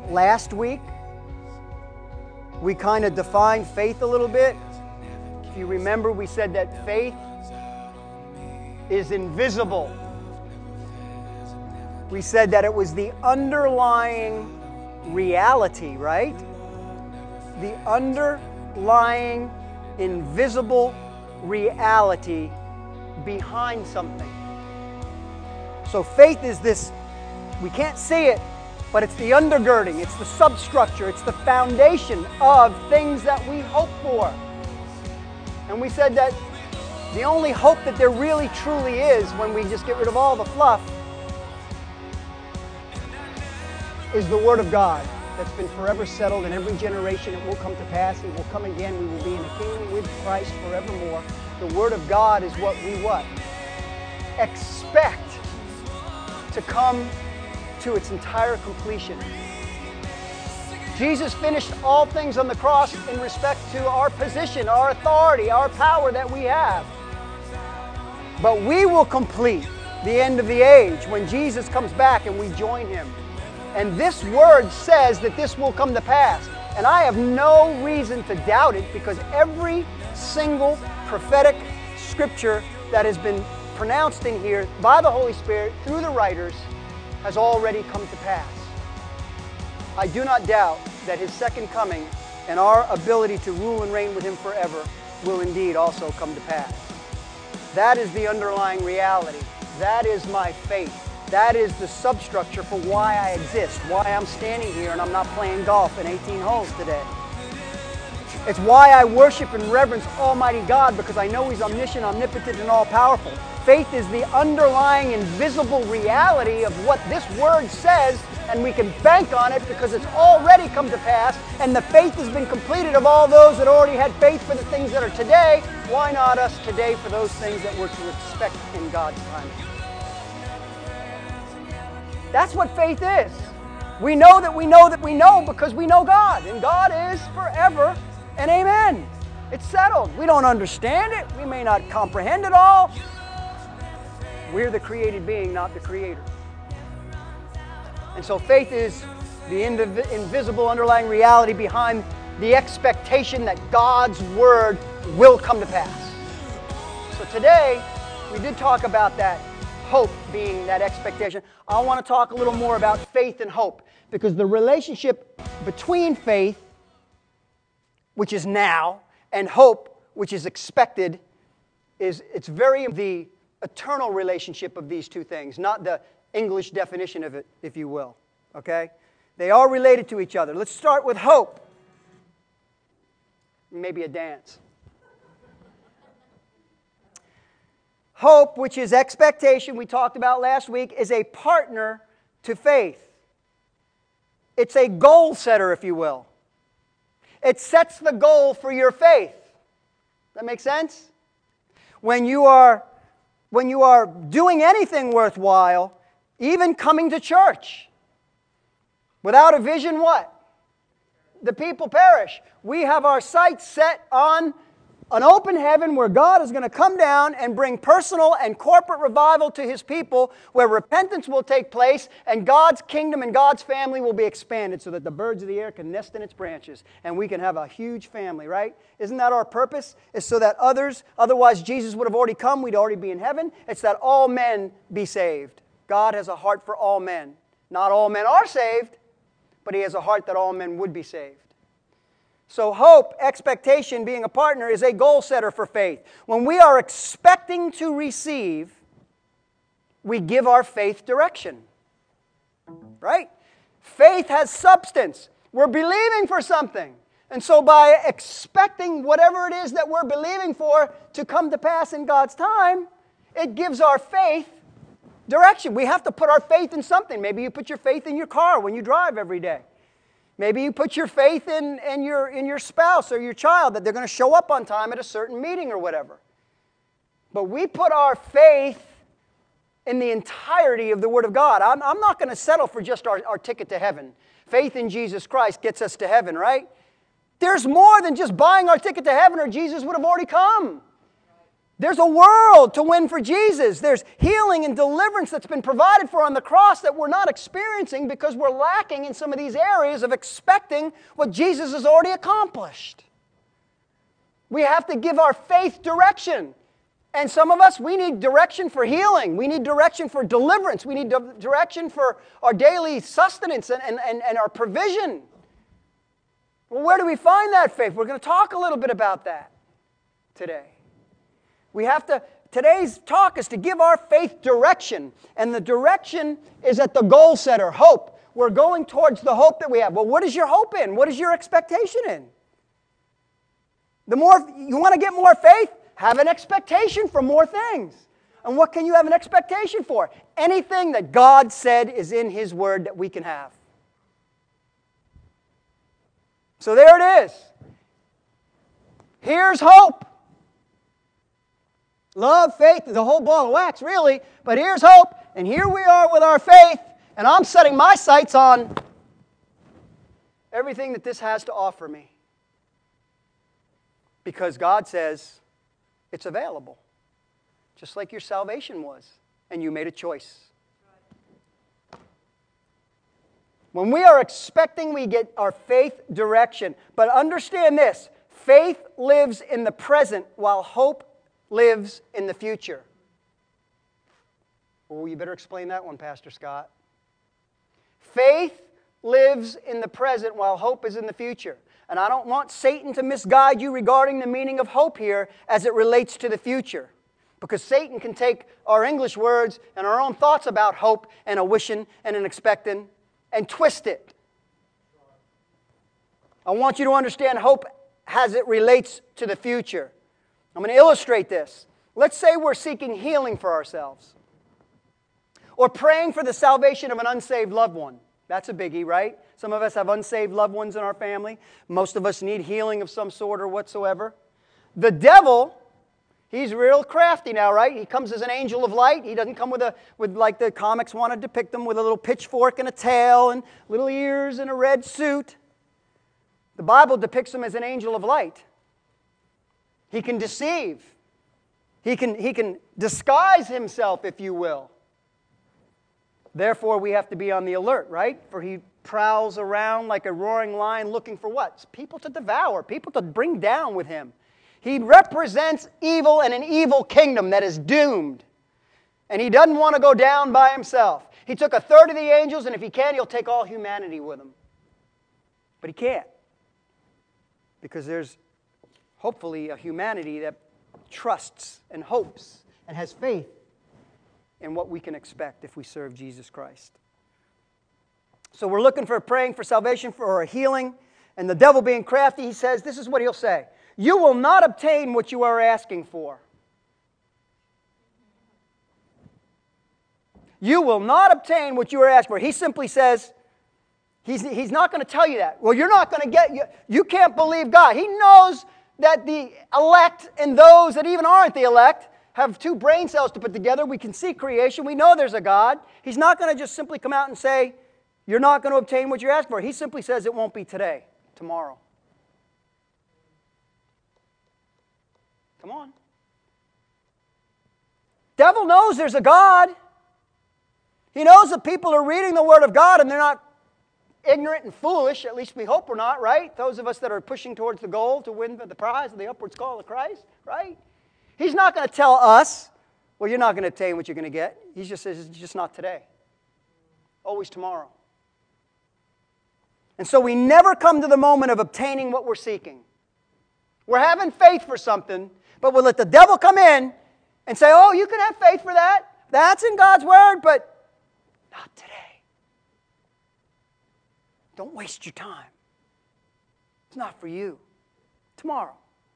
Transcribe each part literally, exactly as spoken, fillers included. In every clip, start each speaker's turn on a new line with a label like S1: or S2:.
S1: last week, we kind of defined faith a little bit. If you remember, we said that faith is invisible. We said that it was the underlying reality, right? The underlying invisible reality behind something. So faith is this, we can't see it, but it's the undergirding, it's the substructure, it's the foundation of things that we hope for. And we said that the only hope that there really truly is, when we just get rid of all the fluff, is the Word of God that's been forever settled in every generation. It will come to pass. It will come again. We will be in a kingdom with Christ forevermore. The Word of God is what we what? Expect to come to its entire completion. Jesus finished all things on the cross in respect to our position, our authority, our power that we have. But we will complete the end of the age when Jesus comes back and we join Him. And this Word says that this will come to pass. And I have no reason to doubt it, because every single prophetic scripture that has been pronounced in here by the Holy Spirit through the writers has already come to pass. I do not doubt that His second coming and our ability to rule and reign with Him forever will indeed also come to pass. That is the underlying reality. That is my faith. That is the substructure for why I exist, why I'm standing here and I'm not playing golf in eighteen holes today. It's why I worship and reverence Almighty God, because I know He's omniscient, omnipotent, and all-powerful. Faith is the underlying invisible reality of what this Word says, and we can bank on it because it's already come to pass, and the faith has been completed of all those that already had faith for the things that are today. Why not us today for those things that we're to expect in God's time? That's what faith is. We know that we know that we know because we know God, and God is forever and amen. It's settled. We don't understand it. We may not comprehend it all. We're the created being, not the creator. And so faith is the indiv- invisible underlying reality behind the expectation that God's Word will come to pass. So today, we did talk about that hope being that expectation. I want to talk a little more about faith and hope, because the relationship between faith, which is now, and hope, which is expected, is it's very the eternal relationship of these two things, not the English definition of it, if you will. Okay? They are related to each other. Let's start with hope. Maybe a dance. Hope, which is expectation, we talked about last week, is a partner to faith. It's a goal setter, if you will. It sets the goal for your faith. That make sense? When you are, when you are doing anything worthwhile, even coming to church, without a vision, what? The people perish. We have our sights set on an open heaven where God is going to come down and bring personal and corporate revival to His people, where repentance will take place and God's kingdom and God's family will be expanded so that the birds of the air can nest in its branches and we can have a huge family, right? Isn't that our purpose? It's so that others, otherwise Jesus would have already come, we'd already be in heaven. It's that all men be saved. God has a heart for all men. Not all men are saved, but He has a heart that all men would be saved. So hope, expectation, being a partner, is a goal setter for faith. When we are expecting to receive, we give our faith direction. Right? Faith has substance. We're believing for something. And so by expecting whatever it is that we're believing for to come to pass in God's time, it gives our faith direction. We have to put our faith in something. Maybe you put your faith in your car when you drive every day. Maybe you put your faith in, in, your, in your spouse or your child, that they're going to show up on time at a certain meeting or whatever. But we put our faith in the entirety of the Word of God. I'm, I'm not going to settle for just our, our ticket to heaven. Faith in Jesus Christ gets us to heaven, right? There's more than just buying our ticket to heaven, or Jesus would have already come. There's a world to win for Jesus. There's healing and deliverance that's been provided for on the cross that we're not experiencing because we're lacking in some of these areas of expecting what Jesus has already accomplished. We have to give our faith direction. And some of us, we need direction for healing. We need direction for deliverance. We need di- direction for our daily sustenance and, and, and, and our provision. Well, where do we find that faith? We're going to talk a little bit about that today. We have to, today's talk is to give our faith direction. And the direction is at the goal setter, hope. We're going towards the hope that we have. Well, what is your hope in? What is your expectation in? The more, you want to get more faith? Have an expectation for more things. And what can you have an expectation for? Anything that God said is in His Word that we can have. So there it is. Here's hope. Love, faith, the whole ball of wax, really. But here's hope, and here we are with our faith, and I'm setting my sights on everything that this has to offer me. Because God says it's available, just like your salvation was, and you made a choice. When we are expecting, we get our faith direction. But understand this, faith lives in the present while hope lives in the future. Oh, you better explain that one, Pastor Scott. Faith lives in the present while hope is in the future. And I don't want Satan to misguide you regarding the meaning of hope here as it relates to the future. Because Satan can take our English words and our own thoughts about hope and a wishing and an expecting and twist it. I want you to understand hope as it relates to the future. I'm going to illustrate this. Let's say we're seeking healing for ourselves. Or praying for the salvation of an unsaved loved one. That's a biggie, right? Some of us have unsaved loved ones in our family. Most of us need healing of some sort or whatsoever. The devil, he's real crafty now, right? He comes as an angel of light. He doesn't come with, a, with like the comics want to depict him, with a little pitchfork and a tail and little ears and a red suit. The Bible depicts him as an angel of light. He can deceive. He can, he can disguise himself, if you will. Therefore, we have to be on the alert, right? For he prowls around like a roaring lion looking for what? People to devour, people to bring down with him. He represents evil and an evil kingdom that is doomed. And he doesn't want to go down by himself. He took a third of the angels, and if he can, he'll take all humanity with him. But he can't. Because there's hopefully a humanity that trusts and hopes and has faith in what we can expect if we serve Jesus Christ. So we're looking for praying for salvation for or a healing, and the devil being crafty, he says, this is what he'll say. You will not obtain what you are asking for. You will not obtain what you are asking for. He simply says, he's, he's not going to tell you that. Well, you're not going to get, you, you can't believe God. He knows that the elect and those that even aren't the elect have two brain cells to put together. We can see creation. We know there's a God. He's not going to just simply come out and say, you're not going to obtain what you're asking for. He simply says it won't be today, tomorrow. Come on. Devil knows there's a God. He knows that people are reading the Word of God and they're not ignorant and foolish. At least we hope we're not, right? Those of us that are pushing towards the goal to win the prize of the upwards call of Christ, right? He's not going to tell us, well, you're not going to obtain what you're going to get. He just says, it's just not today. Always tomorrow. And so we never come to the moment of obtaining what we're seeking. We're having faith for something, but we'll let the devil come in and say, oh, you can have faith for that. That's in God's Word, but not today. Don't waste your time. It's not for you. Tomorrow.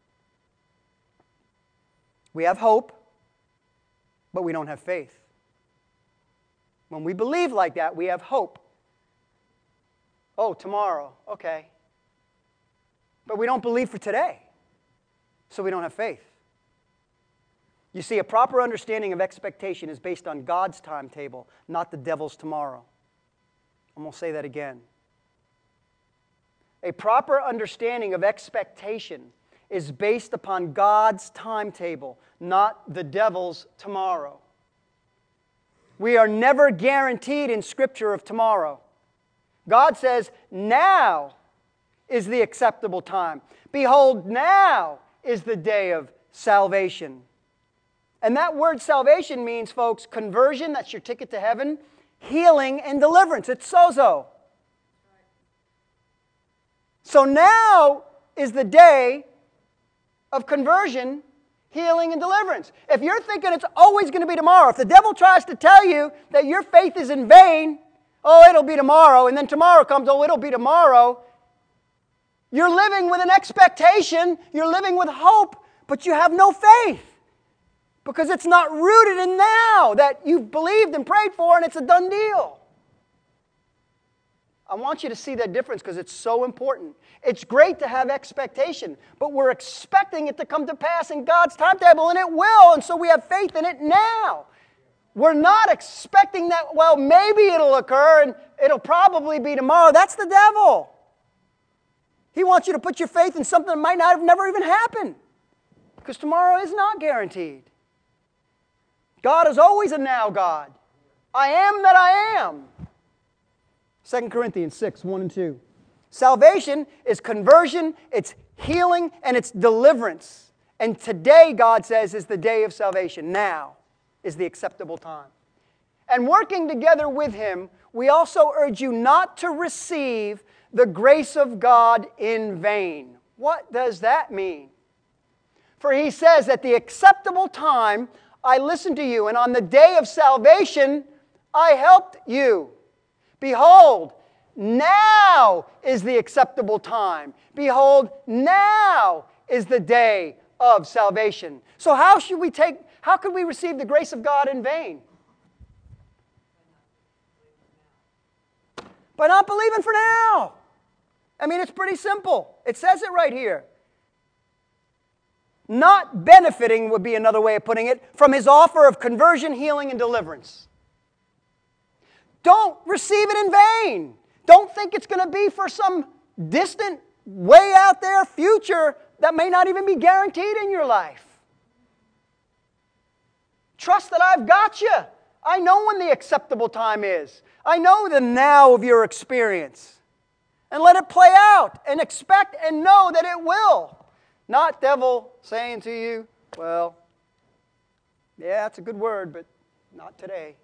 S1: We have hope, but we don't have faith. When we believe like that, we have hope. Oh, tomorrow, okay. But we don't believe for today, so we don't have faith. You see, a proper understanding of expectation is based on God's timetable, not the devil's tomorrow. I'm going to say that again. A proper understanding of expectation is based upon God's timetable, not the devil's tomorrow. We are never guaranteed in Scripture of tomorrow. God says, now is the acceptable time. Behold, now is the day of salvation. And that word salvation means, folks, conversion, that's your ticket to heaven, healing and deliverance. It's sozo. So now is the day of conversion, healing, and deliverance. If you're thinking it's always going to be tomorrow, if the devil tries to tell you that your faith is in vain, oh, it'll be tomorrow, and then tomorrow comes, oh, it'll be tomorrow, you're living with an expectation, you're living with hope, but you have no faith. Because it's not rooted in now that you've believed and prayed for and it's a done deal. I want you to see that difference because it's so important. It's great to have expectation, but we're expecting it to come to pass in God's timetable, and it will, and so we have faith in it now. We're not expecting that, well, maybe it'll occur and it'll probably be tomorrow. That's the devil. He wants you to put your faith in something that might not have never even happened because tomorrow is not guaranteed. God is always a now God. I am that I am. Second Corinthians six, one and two. Salvation is conversion, it's healing, and it's deliverance. And today, God says, is the day of salvation. Now is the acceptable time. And working together with Him, we also urge you not to receive the grace of God in vain. What does that mean? For He says, at the acceptable time, I listened to you, and on the day of salvation, I helped you. Behold, now is the acceptable time. Behold, now is the day of salvation. So how should we take, how could we receive the grace of God in vain? By not believing for now. I mean, it's pretty simple. It says it right here. Not benefiting would be another way of putting it, from His offer of conversion, healing, and deliverance. Don't receive it in vain. Don't think it's going to be for some distant, way out there future that may not even be guaranteed in your life. Trust that I've got you. I know when the acceptable time is. I know the now of your experience. And let it play out and expect and know that it will. Not devil saying to you, well, yeah, it's a good word, but not today.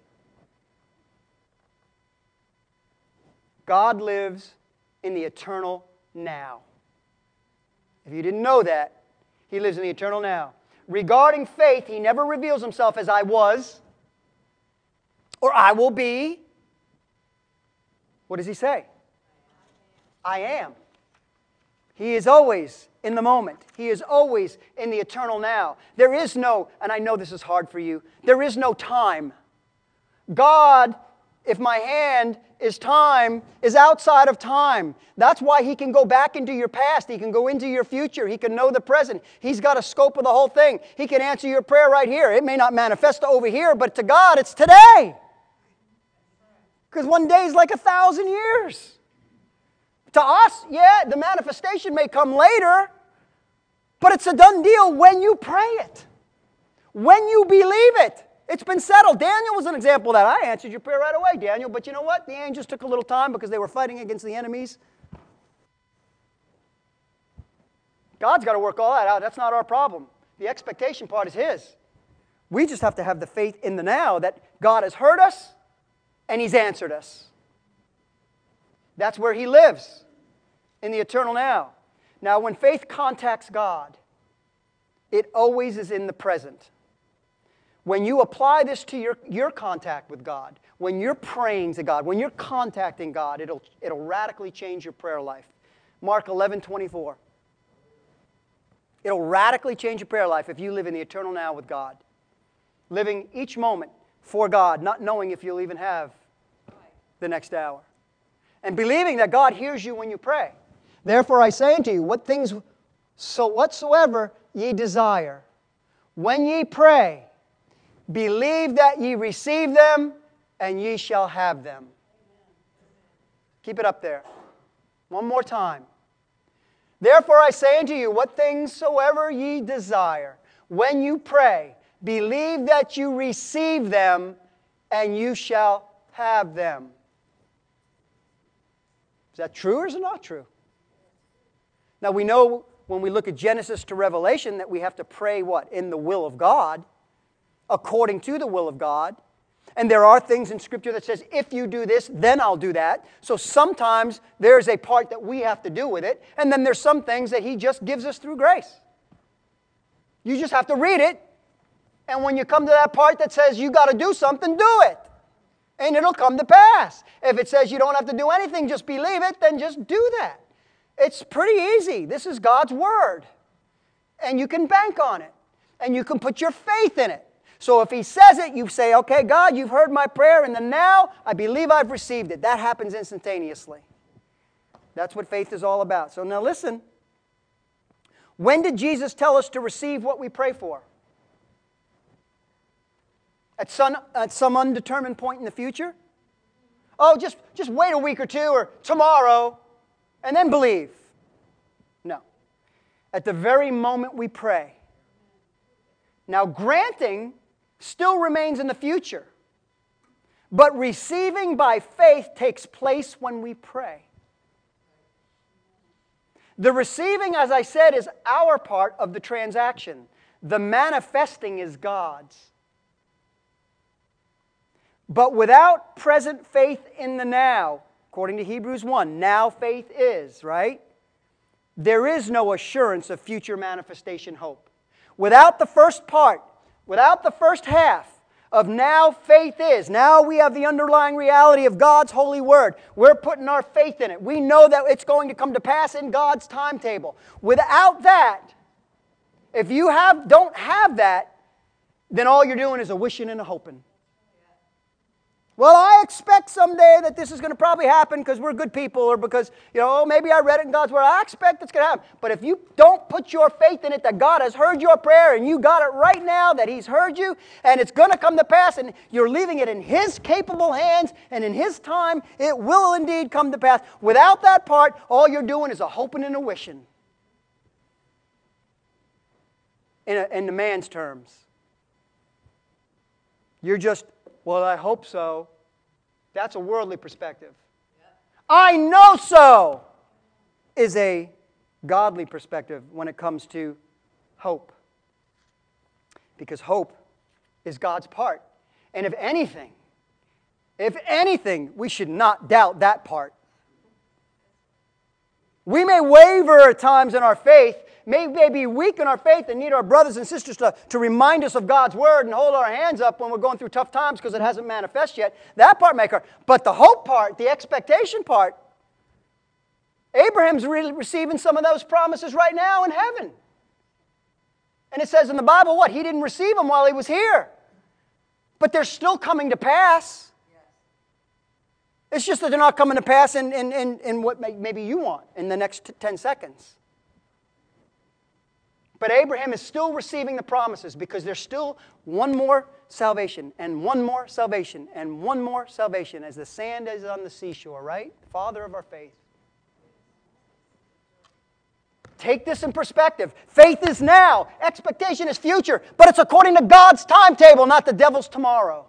S1: God lives in the eternal now. If you didn't know that, He lives in the eternal now. Regarding faith, He never reveals Himself as I was or I will be. What does He say? I am. He is always in the moment. He is always in the eternal now. There is no, and I know this is hard for you, there is no time. God, if my hand is time, is outside of time. That's why He can go back into your past. He can go into your future. He can know the present. He's got a scope of the whole thing. He can answer your prayer right here. It may not manifest over here, but to God, it's today. Because one day is like a thousand years. To us, yeah, the manifestation may come later, but it's a done deal when you pray it. When you believe it. It's been settled. Daniel was an example of that. I answered your prayer right away, Daniel, but you know what? The angels took a little time because they were fighting against the enemies. God's got to work all that out. That's not our problem. The expectation part is His. We just have to have the faith in the now that God has heard us and He's answered us. That's where He lives, in the eternal now. Now, when faith contacts God, it always is in the present. When you apply this to your, your contact with God, when you're praying to God, when you're contacting God, it'll, it'll radically change your prayer life. Mark eleven twenty-four. It'll radically change your prayer life if you live in the eternal now with God. Living each moment for God, not knowing if you'll even have the next hour. And believing that God hears you when you pray. Therefore I say unto you, what things so whatsoever ye desire, when ye pray, believe that ye receive them, and ye shall have them. Keep it up there. One more time. Therefore I say unto you, what things soever ye desire, when you pray, believe that you receive them, and you shall have them. Is that true or is it not true? Now we know when we look at Genesis to Revelation that we have to pray what? In the will of God, according to the will of God. And there are things in Scripture that says, if you do this, then I'll do that. So sometimes there's a part that we have to do with it, and then there's some things that He just gives us through grace. You just have to read it, and when you come to that part that says you got to do something, do it. And it'll come to pass. If it says you don't have to do anything, just believe it, then just do that. It's pretty easy. This is God's Word. And you can bank on it. And you can put your faith in it. So if He says it, you say, okay, God, you've heard my prayer, and then now I believe I've received it. That happens instantaneously. That's what faith is all about. So now listen. When did Jesus tell us to receive what we pray for? At some, at some undetermined point in the future? Oh, just, just wait a week or two or tomorrow and then believe. No. At the very moment we pray. Now, granting still remains in the future. But receiving by faith takes place when we pray. The receiving, as I said, is our part of the transaction. The manifesting is God's. But without present faith in the now, according to Hebrews one, now faith is, right? There is no assurance of future manifestation hope. Without the first part, without the first half of now faith is, now we have the underlying reality of God's holy word. We're putting our faith in it. We know that it's going to come to pass in God's timetable. Without that, if you have don't have that, then all you're doing is a wishing and a hoping. Well, I expect someday that this is going to probably happen because we're good people or because, you know, maybe I read it in God's Word. I expect it's going to happen. But if you don't put your faith in it that God has heard your prayer and you got it right now, that He's heard you and it's going to come to pass and you're leaving it in His capable hands and in His time, it will indeed come to pass. Without that part, all you're doing is a hoping and a wishing. In, a, in the man's terms. You're just... Well, I hope so. That's a worldly perspective. Yep. I know so is a godly perspective when it comes to hope. Because hope is God's part. And if anything, if anything, we should not doubt that part. We may waver at times in our faith, may, may be weak in our faith and need our brothers and sisters to, to remind us of God's Word and hold our hands up when we're going through tough times because it hasn't manifested yet. That part may occur. But the hope part, the expectation part, Abraham's really receiving some of those promises right now in heaven. And it says in the Bible, what? He didn't receive them while he was here. But they're still coming to pass. It's just that they're not coming to pass in, in, in, in what may, maybe you want in the next ten seconds. But Abraham is still receiving the promises because there's still one more salvation and one more salvation and one more salvation as the sand is on the seashore, right? Father of our faith. Take this in perspective. Faith is now. Expectation is future. But it's according to God's timetable, not the devil's tomorrow.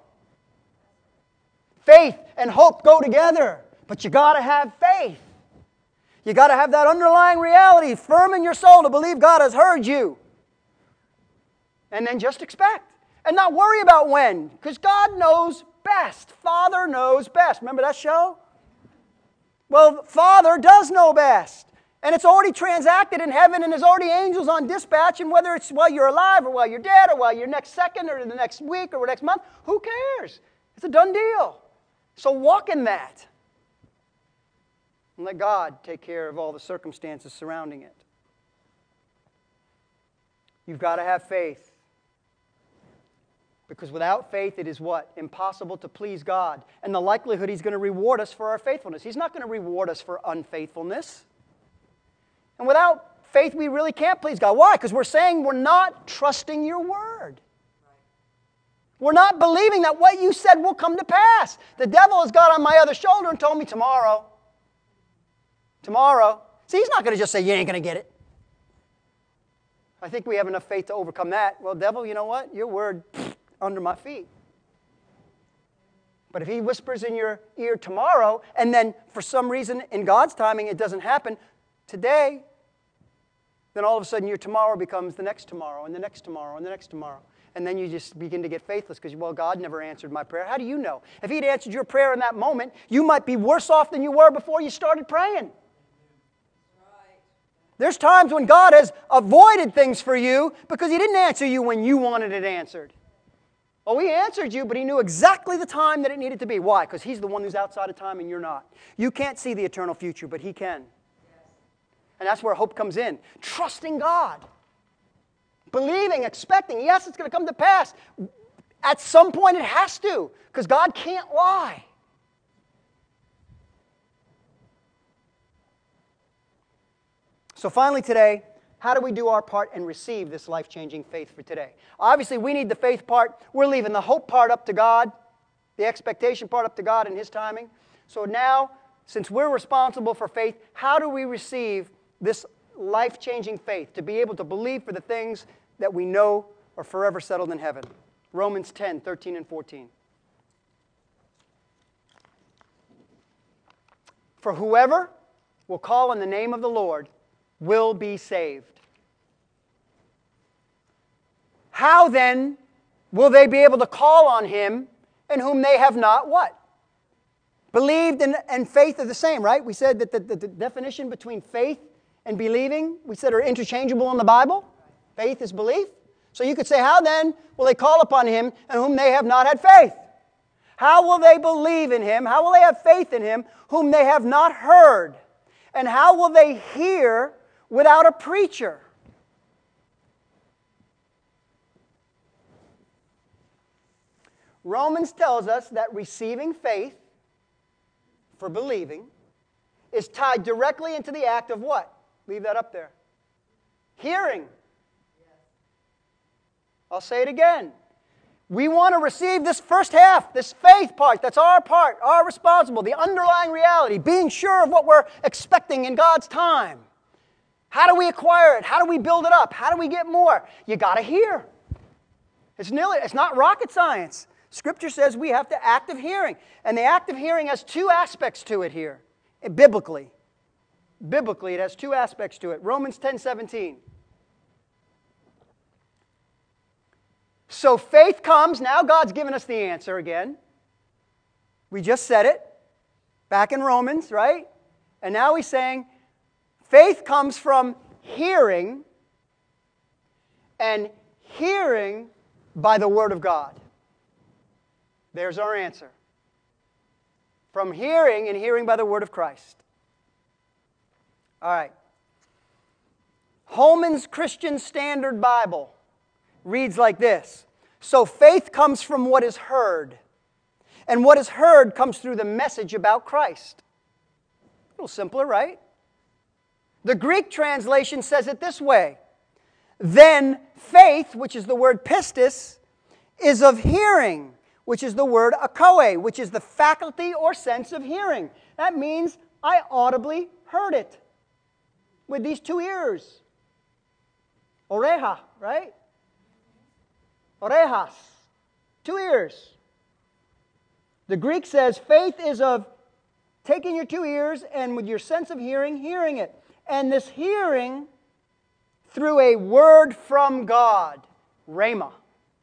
S1: Faith and hope go together. But you got to have faith. You got to have that underlying reality firm in your soul to believe God has heard you. And then just expect. And not worry about when. Because God knows best. Father knows best. Remember that show? Well, Father does know best. And it's already transacted in heaven and there's already angels on dispatch. And whether it's while you're alive or while you're dead or while you're next second or the next week or next month, who cares? It's a done deal. So walk in that. And let God take care of all the circumstances surrounding it. You've got to have faith. Because without faith, it is what? Impossible to please God. And the likelihood He's going to reward us for our faithfulness. He's not going to reward us for unfaithfulness. And without faith, we really can't please God. Why? Because we're saying we're not trusting your word. We're not believing that what you said will come to pass. The devil has got on my other shoulder and told me tomorrow. Tomorrow. See, He's not going to just say, you ain't going to get it. I think we have enough faith to overcome that. Well, devil, you know what? Your word, pfft, under my feet. But if He whispers in your ear tomorrow, and then for some reason in God's timing it doesn't happen today, then all of a sudden your tomorrow becomes the next tomorrow, and the next tomorrow, and the next tomorrow. And then you just begin to get faithless because, well, God never answered my prayer. How do you know? If He'd answered your prayer in that moment, you might be worse off than you were before you started praying. There's times when God has avoided things for you because He didn't answer you when you wanted it answered. Oh, He answered you, but He knew exactly the time that it needed to be. Why? Because He's the one who's outside of time and you're not. You can't see the eternal future, but He can. And that's where hope comes in. Trusting God. Believing, expecting. Yes, it's going to come to pass. At some point it has to, because God can't lie. So finally today, how do we do our part and receive this life-changing faith for today? Obviously, we need the faith part. We're leaving the hope part up to God, the expectation part up to God in His timing. So now, since we're responsible for faith, how do we receive this life-changing faith to be able to believe for the things that we know are forever settled in heaven? Romans ten, thirteen and fourteen. For whoever will call on the name of the Lord will be saved. How then will they be able to call on Him in whom they have not what? Believed, and, and faith are the same, right? We said that the, the, the definition between faith and believing, we said, are interchangeable in the Bible. Faith is belief. So you could say, how then will they call upon Him in whom they have not had faith? How will they believe in Him? How will they have faith in Him whom they have not heard? And how will they hear without a preacher? Romans tells us that receiving faith for believing is tied directly into the act of what? Leave that up there. Hearing. I'll say it again. We want to receive this first half, this faith part. That's our part, our responsible, the underlying reality, being sure of what we're expecting in God's time. How do we acquire it? How do we build it up? How do we get more? You got to hear. It's nearly, it's not rocket science. Scripture says we have to active hearing. And the active hearing has two aspects to it here, biblically. Biblically, it has two aspects to it. Romans ten seventeen. So faith comes. Now God's given us the answer again. We just said it back in Romans, right? And now He's saying faith comes from hearing, and hearing by the Word of God. There's our answer. From hearing, and hearing by the Word of Christ. All right. Holman's Christian Standard Bible reads like this. So faith comes from what is heard. And what is heard comes through the message about Christ. A little simpler, right? The Greek translation says it this way. Then faith, which is the word pistis, is of hearing, which is the word akoe, which is the faculty or sense of hearing. That means I audibly heard it with these two ears. Oreja, right? Orejas, two ears. The Greek says faith is of taking your two ears and with your sense of hearing, hearing it. And this hearing through a word from God, rhema.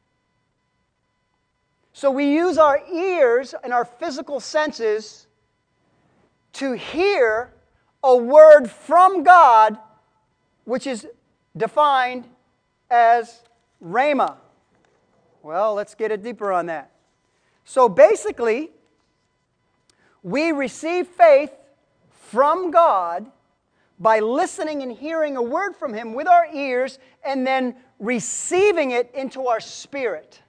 S1: So we use our ears and our physical senses to hear a word from God, which is defined as rhema. Well, let's get it deeper on that. So basically, we receive faith from God by listening and hearing a word from Him with our ears and then receiving it into our spirit.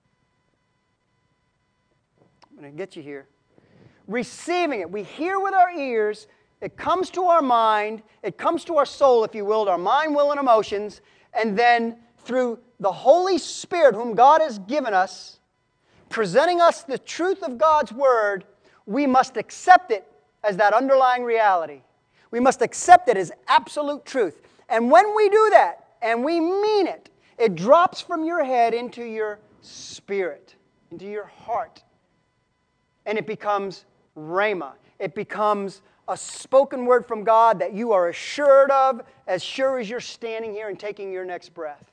S1: I'm going to get you here. Receiving it. We hear with our ears. It comes to our mind. It comes to our soul, if you will, our mind, will, and emotions. And then through the Holy Spirit, whom God has given us, presenting us the truth of God's Word, we must accept it as that underlying reality. We must accept it as absolute truth. And when we do that, and we mean it, it drops from your head into your spirit, into your heart. And it becomes rhema. It becomes a spoken word from God that you are assured of, as sure as you're standing here and taking your next breath.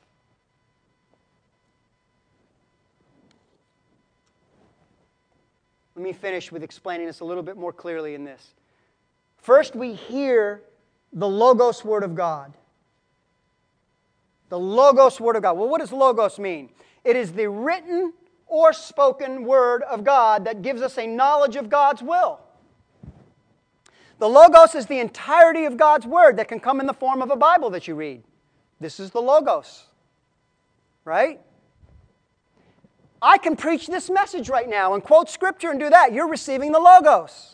S1: Let me finish with explaining this a little bit more clearly in this. First, we hear the Logos Word of God. The Logos Word of God. Well, what does Logos mean? It is the written or spoken Word of God that gives us a knowledge of God's will. The Logos is the entirety of God's Word that can come in the form of a Bible that you read. This is the Logos. Right? I can preach this message right now and quote Scripture and do that. You're receiving the Logos.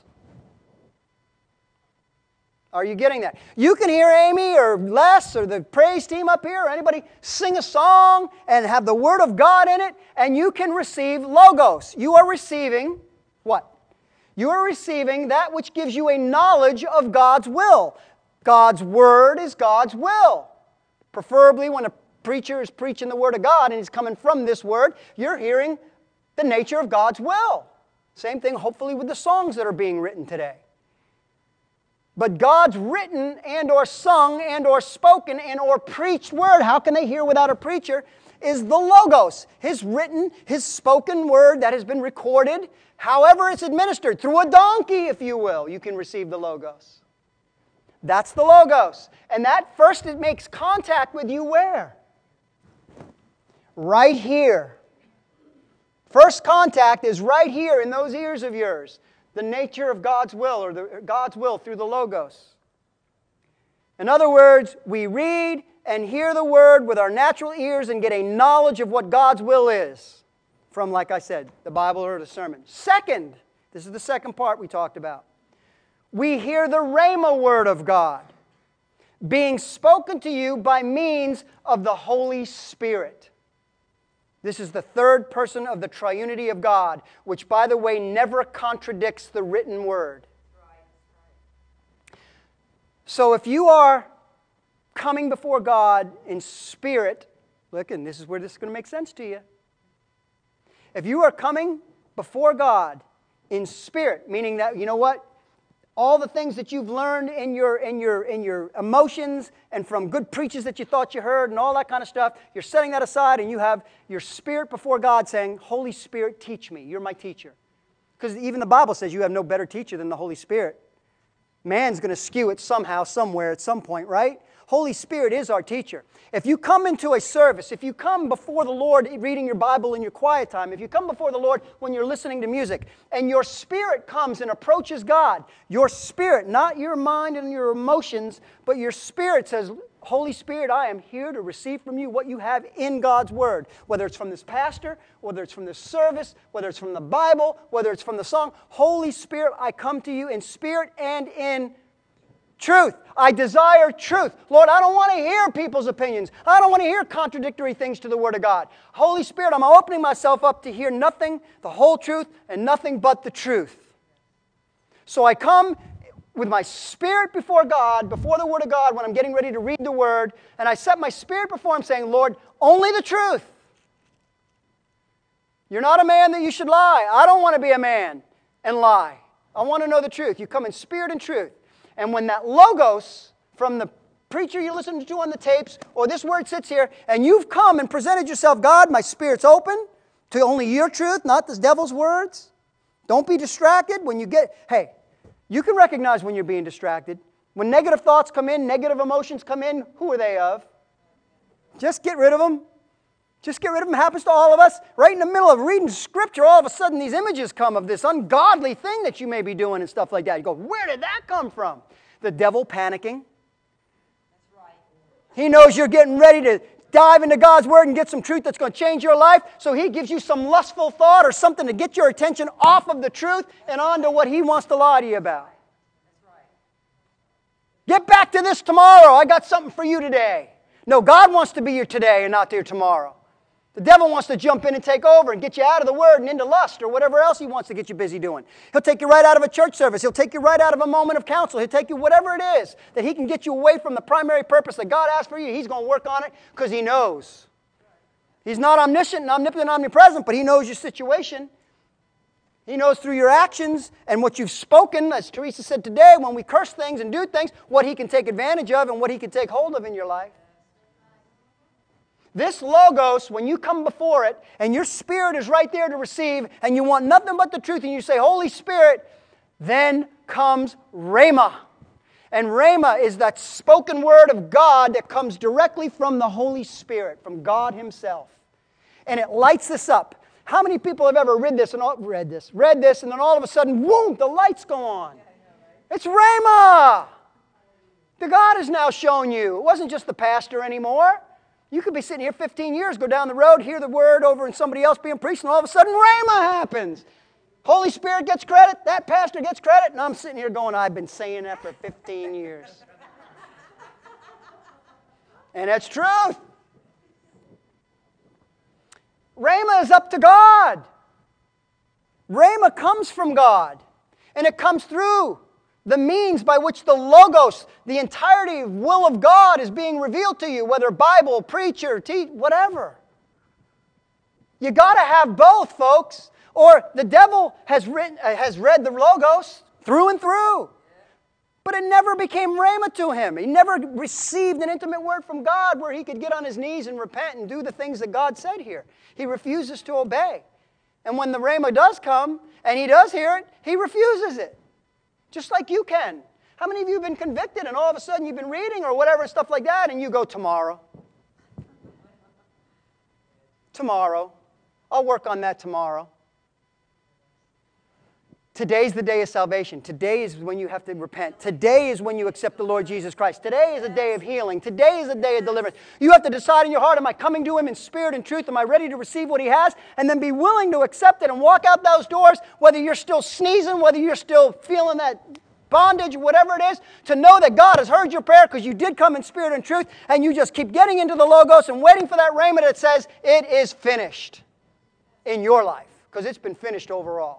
S1: Are you getting that? You can hear Amy or Les or the praise team up here or anybody sing a song and have the Word of God in it, and you can receive Logos. You are receiving what? You are receiving that which gives you a knowledge of God's will. God's Word is God's will. Preferably when a preacher is preaching the Word of God and he's coming from this Word, you're hearing the nature of God's will. Same thing, hopefully, with the songs that are being written today. But God's written and or sung and or spoken and or preached Word, how can they hear without a preacher, is the Logos. His written, His spoken Word that has been recorded, however it's administered, through a donkey, if you will, you can receive the Logos. That's the Logos. And that first it makes contact with you where? Right here. First contact is right here in those ears of yours. The nature of God's will, or the, God's will through the Logos. In other words, we read and hear the Word with our natural ears and get a knowledge of what God's will is from, like I said, the Bible or the sermon. Second, this is the second part we talked about. We hear the Rhema Word of God being spoken to you by means of the Holy Spirit. This is the third person of the triunity of God, which, by the way, never contradicts the written Word. So if you are coming before God in spirit, look, and this is where this is going to make sense to you. If you are coming before God in spirit, meaning that, you know what? All the things that you've learned in your, in your, in your emotions and from good preachers that you thought you heard and all that kind of stuff, you're setting that aside and you have your spirit before God saying, Holy Spirit, teach me. You're my teacher. Because even the Bible says you have no better teacher than the Holy Spirit. Man's going to skew it somehow, somewhere, at some point, right? Holy Spirit is our teacher. If you come into a service, if you come before the Lord reading your Bible in your quiet time, if you come before the Lord when you're listening to music, and your spirit comes and approaches God, your spirit, not your mind and your emotions, but your spirit says, Holy Spirit, I am here to receive from you what you have in God's Word. Whether it's from this pastor, whether it's from this service, whether it's from the Bible, whether it's from the song. Holy Spirit, I come to you in spirit and in truth. I desire truth. Lord, I don't want to hear people's opinions. I don't want to hear contradictory things to the Word of God. Holy Spirit, I'm opening myself up to hear nothing, the whole truth, and nothing but the truth. So I come with my spirit before God, before the Word of God, when I'm getting ready to read the Word, and I set my spirit before Him saying, Lord, only the truth. You're not a man that you should lie. I don't want to be a man and lie. I want to know the truth. You come in spirit and truth. And when that Logos from the preacher you listen to on the tapes, or this Word sits here, and you've come and presented yourself, God, my spirit's open to only your truth, not the devil's words. Don't be distracted when you get, hey, you can recognize when you're being distracted. When negative thoughts come in, negative emotions come in, who are they of? Just get rid of them. Just get rid of them. It happens to all of us. Right in the middle of reading Scripture, all of a sudden these images come of this ungodly thing that you may be doing and stuff like that. You go, where did that come from? The devil panicking. That's right. He knows you're getting ready to dive into God's Word and get some truth that's going to change your life, so he gives you some lustful thought or something to get your attention off of the truth and onto what he wants to lie to you about. That's right. Get back to this tomorrow. I got something for you today. No, God wants to be your today and not your tomorrow. The devil wants to jump in and take over and get you out of the Word and into lust or whatever else he wants to get you busy doing. He'll take you right out of a church service. He'll take you right out of a moment of counsel. He'll take you whatever it is that he can get you away from the primary purpose that God has for you. He's going to work on it because he knows. He's not omniscient and omnipotent, omnipresent, but he knows your situation. He knows through your actions and what you've spoken, as Teresa said today, when we curse things and do things, what he can take advantage of and what he can take hold of in your life. This Logos, when you come before it, and your spirit is right there to receive, and you want nothing but the truth, and you say, Holy Spirit, then comes Rhema. And Rhema is that spoken word of God that comes directly from the Holy Spirit, from God Himself. And it lights us up. How many people have ever read this, and all, read this, read this, and then all of a sudden, whoom, the lights go on? It's Rhema. The God has now shown you. It wasn't just the pastor anymore. You could be sitting here fifteen years, go down the road, hear the word over and somebody else being preached, and all of a sudden Rhema happens. Holy Spirit gets credit, that pastor gets credit, and I'm sitting here going, I've been saying that for fifteen years. And that's truth. Rhema is up to God. Rhema comes from God, and it comes through the means by which the Logos, the entirety of will of God is being revealed to you, whether Bible, preacher, teach, whatever. You got to have both, folks, or the devil has written, uh, has read the Logos through and through. But it never became Rhema to him. He never received an intimate word from God where he could get on his knees and repent and do the things that God said here. He refuses to obey. And when the Rhema does come, and he does hear it, he refuses it. Just like you can. How many of you have been convicted and all of a sudden you've been reading or whatever, stuff like that, and you go, tomorrow. Tomorrow. I'll work on that tomorrow. Today's the day of salvation. Today is when you have to repent. Today is when you accept the Lord Jesus Christ. Today is a day of healing. Today is a day of deliverance. You have to decide in your heart, am I coming to Him in spirit and truth? Am I ready to receive what He has? And then be willing to accept it and walk out those doors, whether you're still sneezing, whether you're still feeling that bondage, whatever it is, to know that God has heard your prayer because you did come in spirit and truth, and you just keep getting into the Logos and waiting for that rhema that says, it is finished in your life, because it's been finished overall.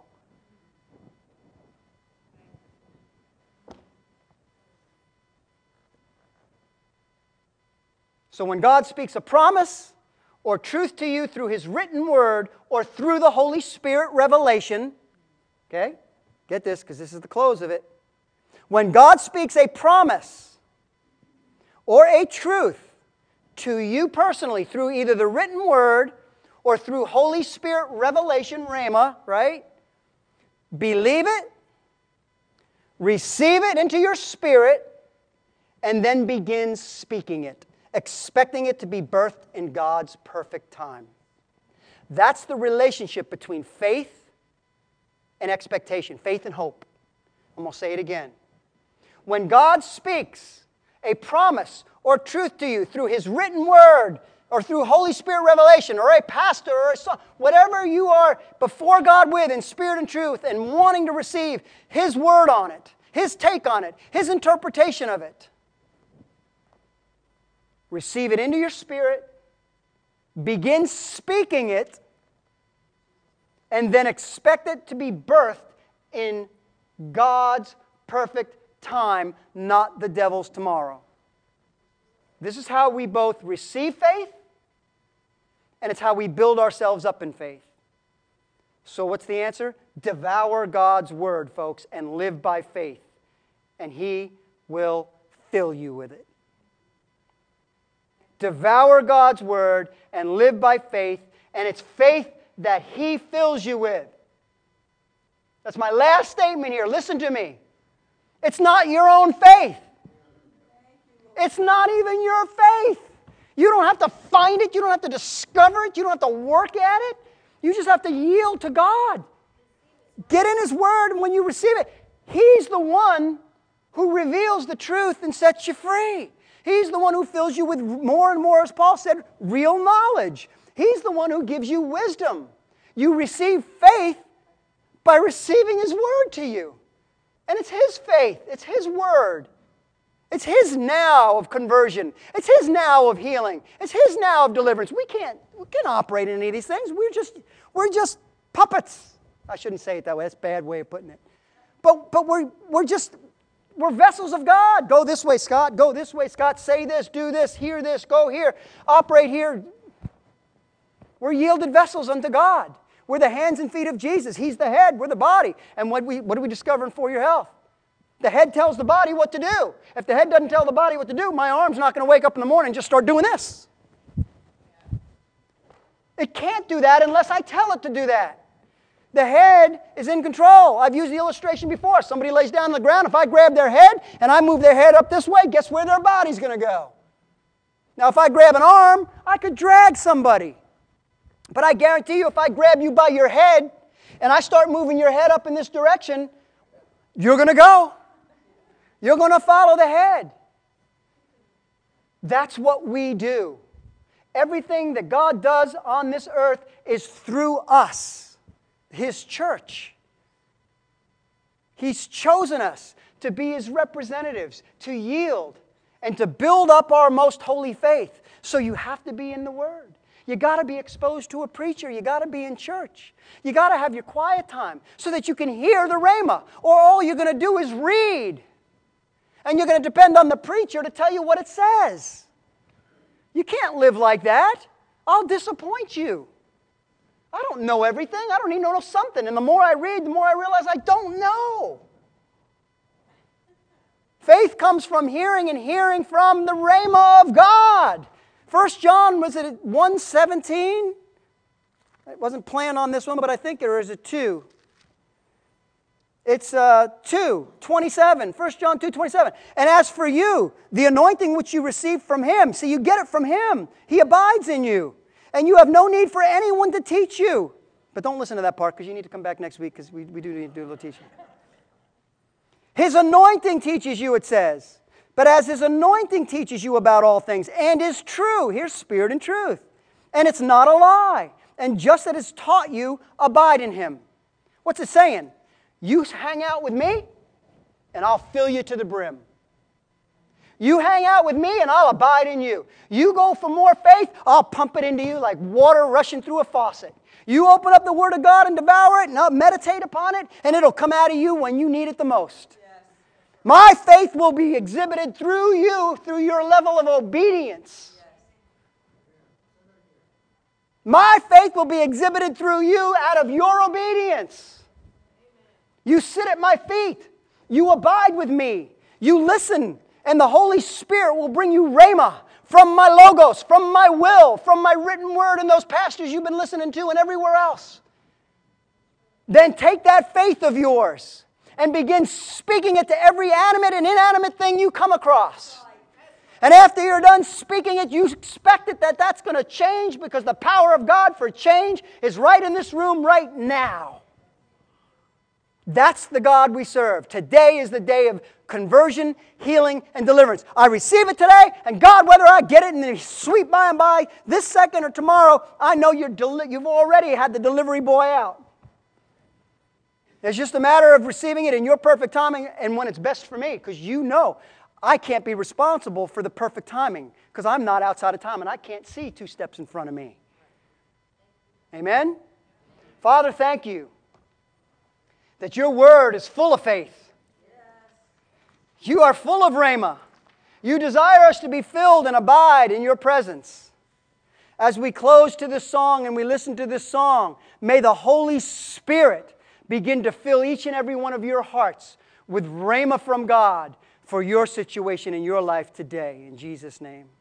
S1: So when God speaks a promise or truth to you through His written word or through the Holy Spirit revelation, okay, get this because this is the close of it. When God speaks a promise or a truth to you personally through either the written word or through Holy Spirit revelation, rhema, right? Believe it, receive it into your spirit, and then begin speaking it, expecting it to be birthed in God's perfect time. That's the relationship between faith and expectation, faith and hope. I'm going to say it again. When God speaks a promise or truth to you through His written word or through Holy Spirit revelation or a pastor or a son, whatever you are before God with in spirit and truth and wanting to receive His word on it, His take on it, His interpretation of it, receive it into your spirit, begin speaking it, and then expect it to be birthed in God's perfect time, not the devil's tomorrow. This is how we both receive faith, and it's how we build ourselves up in faith. So what's the answer? Devour God's word, folks, and live by faith, and He will fill you with it. Devour God's word and live by faith, and it's faith that He fills you with. That's my last statement here. Listen to me. It's not your own faith. It's not even your faith. You don't have to find it. You don't have to discover it. You don't have to work at it. You just have to yield to God. Get in His word, and when you receive it, He's the one who reveals the truth and sets you free. He's the one who fills you with more and more, as Paul said, real knowledge. He's the one who gives you wisdom. You receive faith by receiving His word to you. And it's His faith. It's His word. It's His now of conversion. It's His now of healing. It's His now of deliverance. We can't, we can't operate in any of these things. We're just, we're just puppets. I shouldn't say it that way. That's a bad way of putting it. But, but we're, we're just, we're vessels of God. Go this way, Scott. Go this way, Scott. Say this, do this, hear this, go here, operate here. We're yielded vessels unto God. We're the hands and feet of Jesus. He's the head. We're the body. And what, we, what do we discover in For Your Health? The head tells the body what to do. If the head doesn't tell the body what to do, my arm's not going to wake up in the morning and just start doing this. It can't do that unless I tell it to do that. The head is in control. I've used the illustration before. Somebody lays down on the ground. If I grab their head and I move their head up this way, guess where their body's going to go? Now, if I grab an arm, I could drag somebody. But I guarantee you, if I grab you by your head and I start moving your head up in this direction, you're going to go. You're going to follow the head. That's what we do. Everything that God does on this earth is through us, His church. He's chosen us to be His representatives, to yield, and to build up our most holy faith. So you have to be in the Word. You got to be exposed to a preacher. You got to be in church. You got to have your quiet time so that you can hear the rhema. Or all you're going to do is read. And you're going to depend on the preacher to tell you what it says. You can't live like that. I'll disappoint you. I don't know everything. I don't even know something. And the more I read, the more I realize I don't know. Faith comes from hearing, and hearing from the rhema of God. First John, was it one seventeen? I wasn't planned on this one, but I think there is a two. It's uh, two twenty-seven. First John two twenty-seven. And as for you, the anointing which you received from Him, see, you get it from Him. He abides in you. And you have no need for anyone to teach you. But don't listen to that part, because you need to come back next week, because we, we do need to do a little teaching. His anointing teaches you, it says. But as His anointing teaches you about all things, and is true, here's spirit and truth, and it's not a lie, and just as it's taught you, abide in Him. What's it saying? You hang out with me, and I'll fill you to the brim. You hang out with me, and I'll abide in you. You go for more faith, I'll pump it into you like water rushing through a faucet. You open up the Word of God and devour it, and I'll meditate upon it, and it'll come out of you when you need it the most. My faith will be exhibited through you, through your level of obedience. My faith will be exhibited through you out of your obedience. You sit at my feet. You abide with me. You listen, and the Holy Spirit will bring you rhema from my logos, from my will, from my written word and those pastors you've been listening to and everywhere else. Then take that faith of yours and begin speaking it to every animate and inanimate thing you come across. And after you're done speaking it, you expect it that that's going to change, because the power of God for change is right in this room right now. That's the God we serve. Today is the day of conversion, healing, and deliverance. I receive it today, and God, whether I get it in the sweet by and by, this second or tomorrow, I know you're deli- you've already had the delivery boy out. It's just a matter of receiving it in your perfect timing and when it's best for me, because you know I can't be responsible for the perfect timing, because I'm not outside of time and I can't see two steps in front of me. Amen? Father, thank you that your word is full of faith. You are full of rhema. You desire us to be filled and abide in your presence. As we close to this song and we listen to this song, may the Holy Spirit begin to fill each and every one of your hearts with rhema from God for your situation in your life today. In Jesus' name.